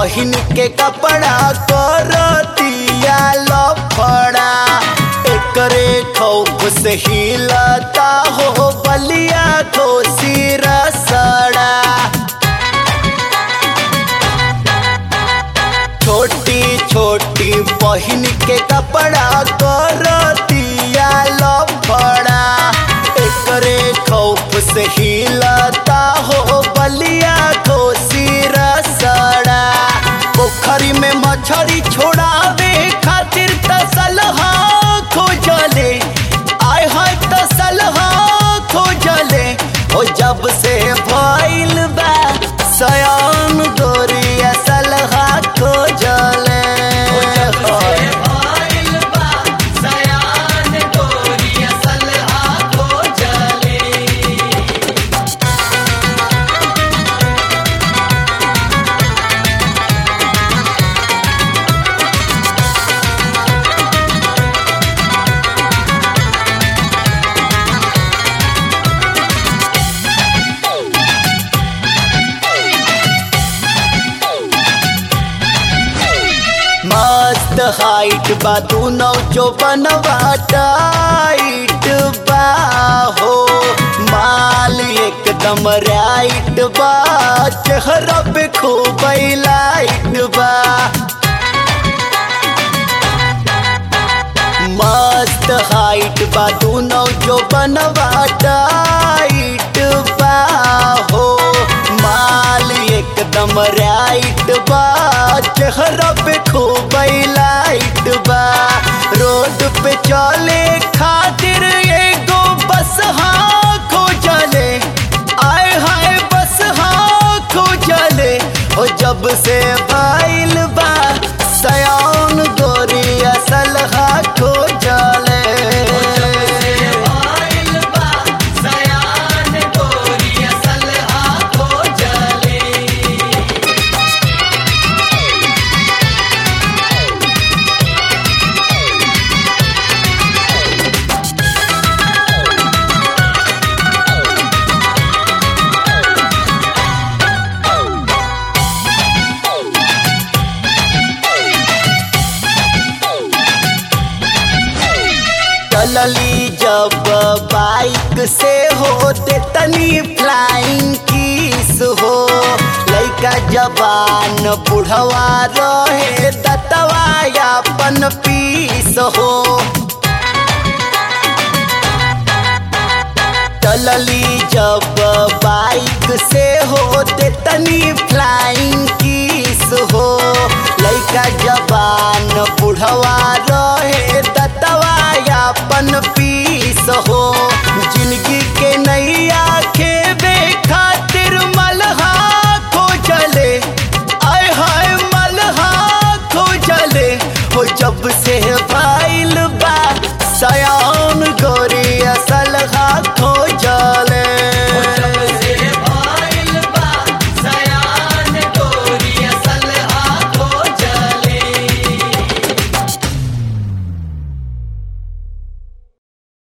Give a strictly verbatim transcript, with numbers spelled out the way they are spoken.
पहिन के कपड़ा करतिया लफड़ा एकरे खौफ से हिलता हो बलिया को सिरसड़ा। छोटी छोटी पहिन के कपड़ा करतिया लफड़ा एकरे खौफ से हिलता हो बलिया को सिरसड़ा। पोखरी में मछरी छोड़ावे खातिर तसलहा खोजले आय है तसलहा खोजले हो जब से भइल बा सयान गोरिया सलहा खोजले। मस्त हाइट बा दोनों जो बनवा टाइट बा हो माल एकदम राइट बा चेहरा पे खूब लाइट बा। मस्त हाइट बा दोनों जो बनवा टाइट बा हो माल एकदम राइट बा चेहरा पे खूब लाइट बा। रोड पे चले खातिर एगो बस हाँ खोजले आए हाय बस हाँ खोजले हो जब से भइल बा सयान गोरिया सलहा खोजले। चलली जब बाइक से होते तनी फ्लाइंग किस हो लइका जवान बुढ़वा रहे दतवा यापन पीस हो। चलली जब बाइक से होते तनी फ्लाइंग किस हो लइका जवान बुढ़वा रहे दतवा यापन पीस हो।